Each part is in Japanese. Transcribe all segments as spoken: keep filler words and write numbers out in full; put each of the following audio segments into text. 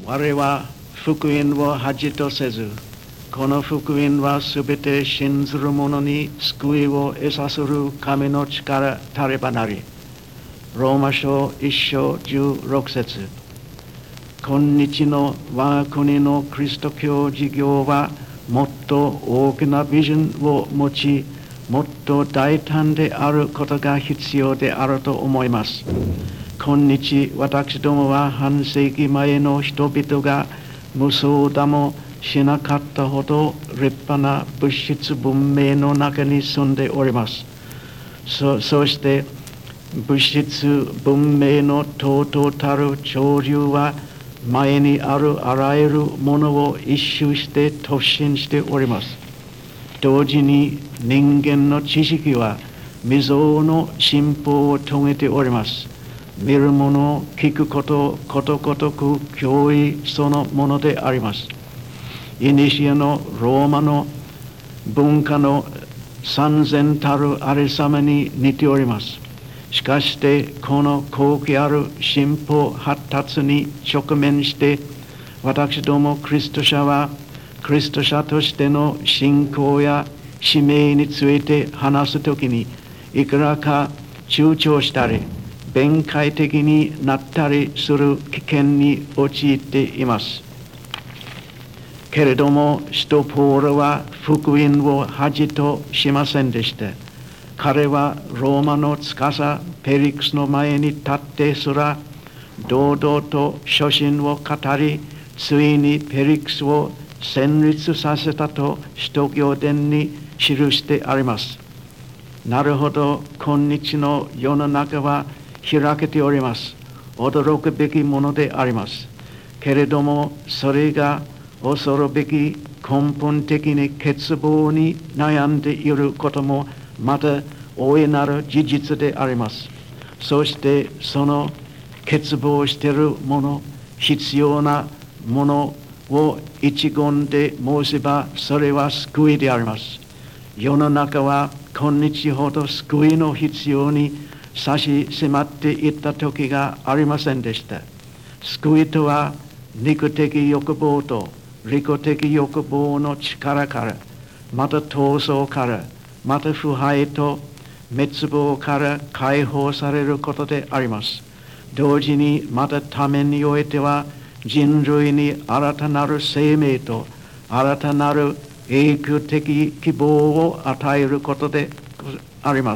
我は福音を恥とせず、この福音はすべて信ずる者に救いを得させる神の力たればなり。ローマ書一章十六節。今日の我が国のキリスト教事業はもっと大きなビジョンを持ち、もっと大胆であることが必要であると思います。今日私どもは半世紀前の人々が無双だもしなかったほど立派な物質文明の中に住んでおります。そ, そして物質文明のとうとうたる潮流は前にあるあらゆるものを一周して突進しております。同時に人間の知識は未曾有の進歩を遂げております。見るもの、聞くこと、ことごとく脅威そのものであります。いにしえのローマの文化の三千たるありさまに似ております。しかして、この高貴ある進歩発達に直面して、私どもクリスト者は、クリスト者としての信仰や使命について話すときに、いくらか躊躇したり、弁解的になったりする危険に陥っています。けれども、使徒ポールは福音を恥としませんでした。彼はローマの司ペリクスの前に立ってすら、堂々と初心を語り、ついにペリクスを戦慄させたと使徒行伝に記してあります。なるほど、今日の世の中は開けております。驚くべきものであります。けれども、それが恐るべき根本的に欠乏に悩んでいることもまた大いなる事実であります。そしてその欠乏しているもの、必要なものを一言で申せば、それは救いであります。世の中は今日ほど救いの必要に差し迫っていった時がありませんでした。救いとは肉的欲望と利己的欲望の力から、また闘争から、また腐敗と滅亡から解放されることであります。同時にまたためにおいては、人類に新たなる生命と新たなる永久的希望を与えることであります。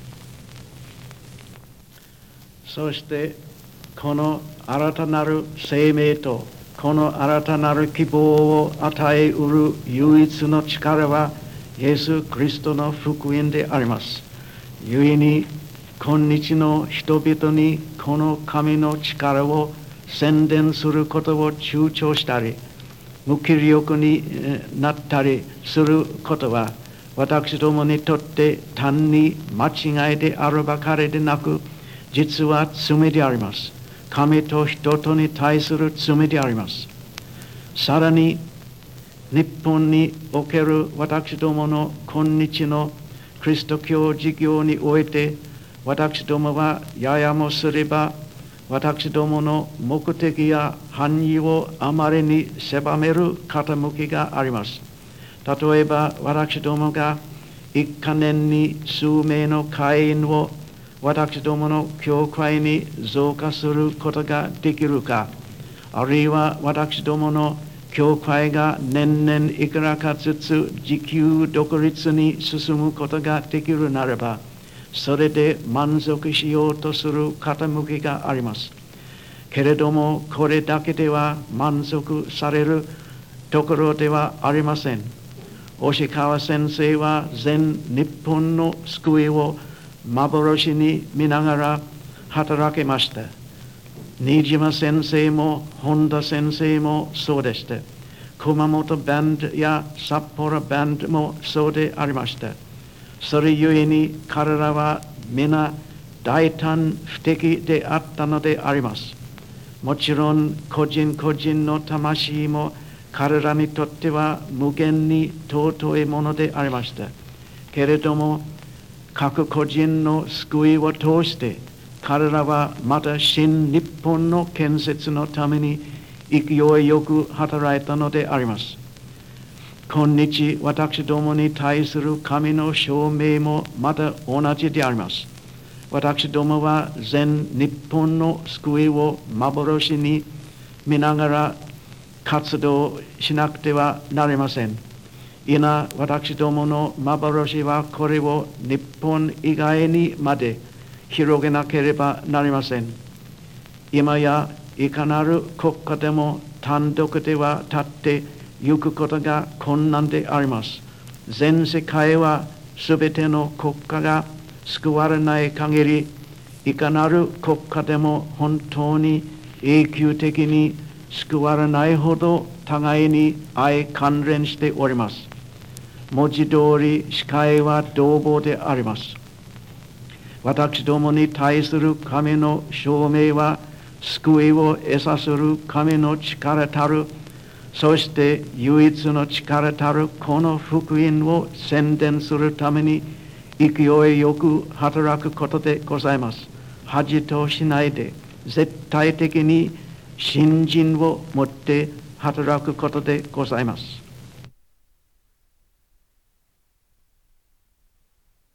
そしてこの新たなる生命とこの新たなる希望を与えうる唯一の力はイエス・キリストの福音であります。故に今日の人々にこの神の力を宣伝することを躊躇したり、無気力になったりすることは、私どもにとって単に間違いであるばかりでなく、実は罪であります。神と人とに対する罪であります。さらに、日本における私どもの今日のキリスト教事業において、私どもはややもすれば、私どもの目的や範囲をあまりに狭める傾きがあります。例えば、私どもが一か年に数名の会員を私どもの教会に増加することができるか、あるいは私どもの教会が年々いくらかずつ自給独立に進むことができるならば、それで満足しようとする傾きがあります。けれども、これだけでは満足されるところではありません。押川先生は全日本の救いを幻に見ながら働きました。新島先生も本田先生もそうでした。熊本バンドや札幌バンドもそうでありました。それゆえに彼らは皆大胆不敵であったのであります。もちろん個人個人の魂も彼らにとっては無限に尊いものでありました。けれども各個人の救いを通して彼らはまた新日本の建設のために勢いよく働いたのであります。今日、私どもに対する神の証明もまた同じであります。私どもは全日本の救いを幻に見ながら活動しなくてはなりません。今、私どもの幻はこれを日本以外にまで広げなければなりません。今やいかなる国家でも単独では立って行くことが困難であります。全世界はすべての国家が救われない限り、いかなる国家でも本当に永久的に救われないほど互いに相関連しております。文字通り視界は同胞であります。私どもに対する神の証明は、救いを得させる神の力たる、そして唯一の力たるこの福音を宣伝するために勢いよく働くことでございます。恥としないで絶対的に信心を持って働くことでございます。